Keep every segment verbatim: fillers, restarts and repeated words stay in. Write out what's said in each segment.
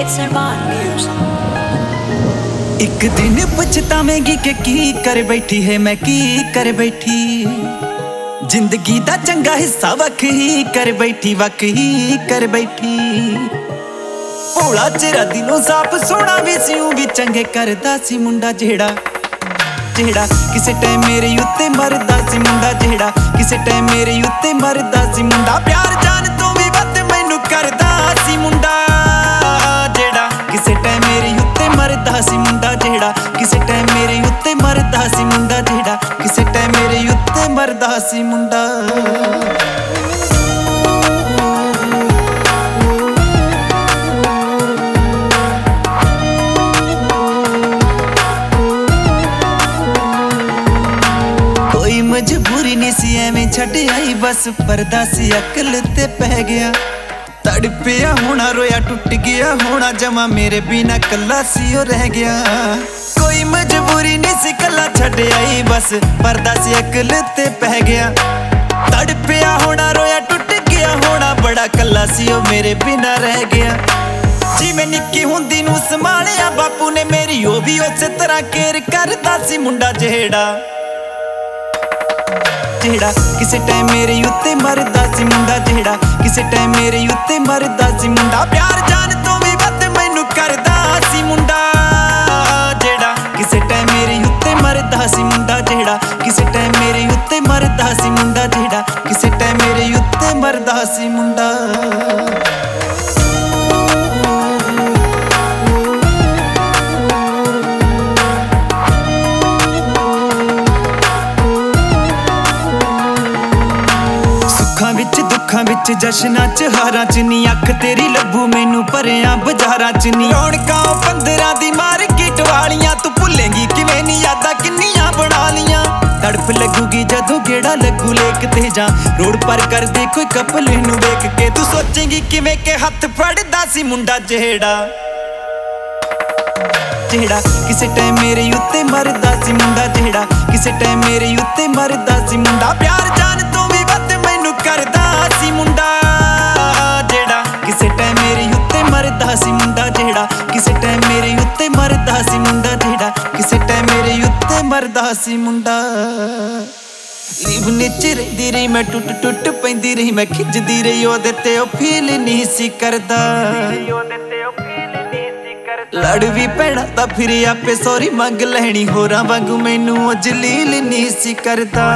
It's Arman Music. एक दिन पछतावेंगी कि की कर बैठी है मैं की कर बैठी जिंदगी दा चंगा हिस्सा वख ही कर बैठी वख ही कर बैठी भोला चेहरा दिलों साफ सोना भी सियों भी चंगे करदा सी मुंडा जेड़ा जेड़ा किसे टाइम मेरे उत्ते मरदा सी मुंडा जेड़ा किसे टाइम मेरे उत्ते मरदा सी मुंडा प्यार जान तो भी वध मैनू करदा सी मुंडा जेड़ा किसे टाइम मेरे उत्ते मरदा सी मुंडा जेड़ा किसे टाइम मेरे उत्ते मरदा सी मुंडा जेड़ा किसे टाइम मेरे उत्ते मरदा सी मुंडा मजबूरी नहीं सी एवें छड़ आई बस परदा सी अकल ते पै गया तड़पिया होना रोया टुट गया होना जमा मेरे बिना कला सी ओ रह गया कोई मजबूरी नहीं सी कला छड़ आई बस परदा सी अकल ते पै गया तड़पिया होना रोया टुट गया होना बड़ा कला सी ओ मेरे बिना रह गया जिवें निक्की हुंदी नूं संभालिया बापू ने मेरी ओ भी उस तरह केयर करदा सी मुंडा जेड़ा जेड़ा किसे टाइम मेरे उत्ते मरदा सी मुंडा जेड़ा किसे टाइम मेरे उत्ते मरदा सी मुंडा प्यार जान तो भी वध मैनू करदा सी मुंडा जेड़ा किसे टाइम मेरे उत्ते मरदा सी मुंडा जेड़ा किसे टाइम मेरे उत्ते मरदा सी मुंडा जेड़ा किसे टाइम मेरे उत्ते मरदा सी मुंडा विच दुखां विच जशनां च हारां च नी अख तेरी लब्बू मैनू भरिया बाजारां च नी रौनकां पंदरां दी मार्केट वालियां तू भुलेंगी किवें नी यादां किन्नियां बना लियां तड़फ लगूगी जदों गेड़ा लगू लेक ते जां रोड पर कर दे कोई कपल नूं वेख के तू सोचेंगी किवें के हत्थ फड़दा सी मुंडा जेड़ा जेड़ा किसे टाइम मेरे उत्ते मरदा सी मुंडा जेड़ा किसे टाइम मेरे उत्ते मरदा सी मुंडा प्यार जान तो भी वध मैनू करदा सी मुंडा जेड़ा किसे टाइम मेरे उत्ते मरदा सी मुंडा जेड़ा किसे टाइम मेरे उत्ते मरदा सी मुंडा जेड़ा किसे टाइम मेरे उत्ते मरदा सी मुंडा लीव नीचे रहिंदी रही मैं टुट टुट पैंदी रही मैं खिजदी रही ओदे ते ओ फील नहीं सी करदा लड़ भी पैना तां फिर आपे सॉरी मंग लैनी होरां वांगू मैनू ओ जलील नहीं सी करदा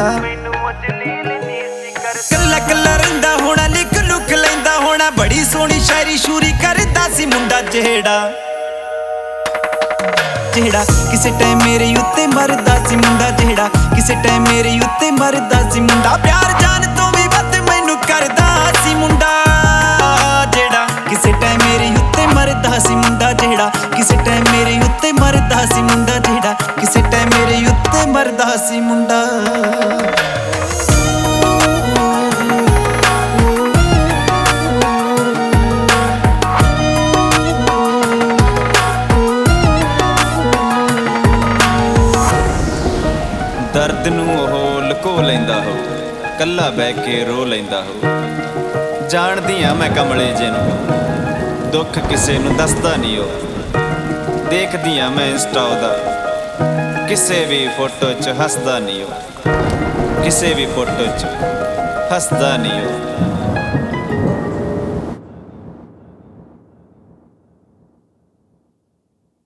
कल्ला कल्ला रहिंदा होना लिख लुक लैंदा होना बड़ी सोहनी शायरी शूरी करदा सी मुंडा जेड़ा जेड़ा किसे टाइम मेरे उत्ते मरदा सी मुंडा जेड़ा किसे टाइम मेरे उत्ते मरदा सी मुंडा प्यार जान तो भी वध मैनू करदा सी मुंडा जेड़ा किसे टाइम मेरे उत्ते मरदा सी मुंडा जेड़ा किसे टाइम मेरे उत्ते मरदा सी मुंडा जेड़ा किसे टाइम मेरे उत्ते मरदा सी मुंडा दर्द नूं ओह लुको लैंदा हो कल्ला बह के रो लैंदा हो जाणदी हां मैं कमले जे नूं दुख किसे नूं दसदा नहीं हो देखदी हां मैं इंस्टा ओहदा किसे भी फोटो च हसदा नहीं हो किसे भी फोटो च हसदा नहीं हो